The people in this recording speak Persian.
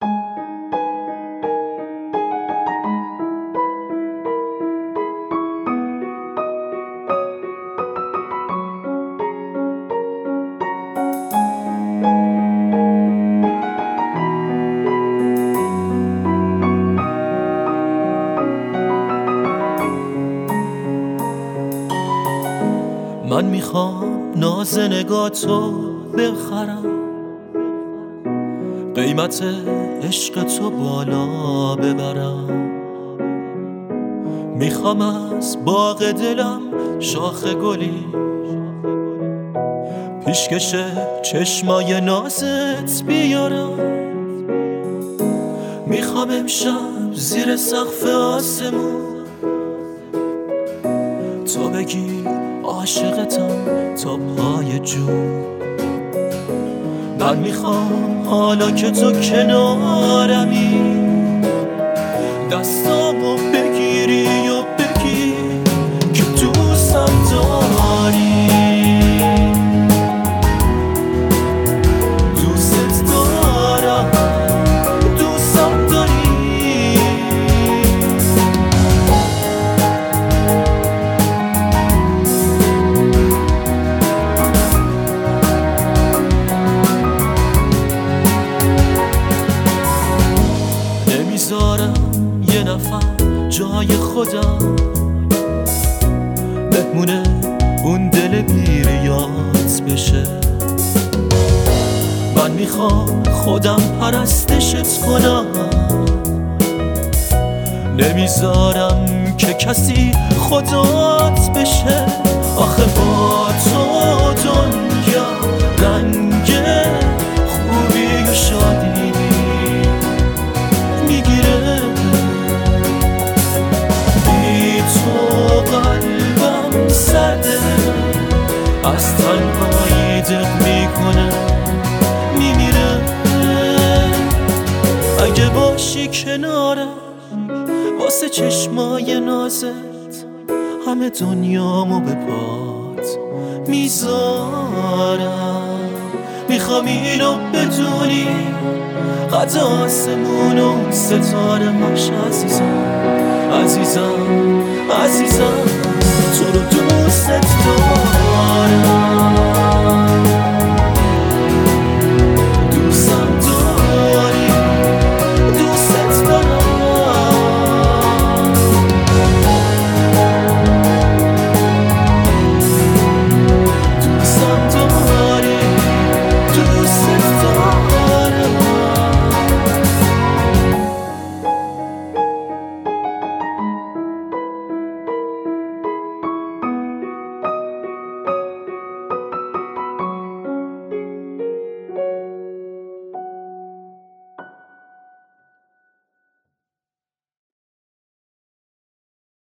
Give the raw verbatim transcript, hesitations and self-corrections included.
من میخوام ناز نگاتو بخرم، قیمت عشق تو بالا ببرم. میخوام از باغ دلم شاخ گلی، پیشکش چشمای نازت بیارم. میخوام امشب زیر سقف آسمون تو بگی عاشقتم تا پای جون. من میخوام حالا که تو کنارمی دستامو بگیری و بگی که دوستم داری، دوست دارم، دوستم داری. نمیذارم یه نفر جای خودم مهمونه اون دل بیریات بشه. من میخوام خودم پرستشت کنم، نمیذارم که کسی خدات بشه. آخه با تو دنیا رنگ خوبی و شادی میگیره، بی تو قلبم سرده، از تنهایی دق میکنه میمیره. اگه باشی کنارم واسه چشمای نازت همه دنیامو به پات میذارم. میخوام اینو بدونی قد آسمون و ستاره هاش عزیزم، عزیزم، عزیزم، تو رو دوست دارم.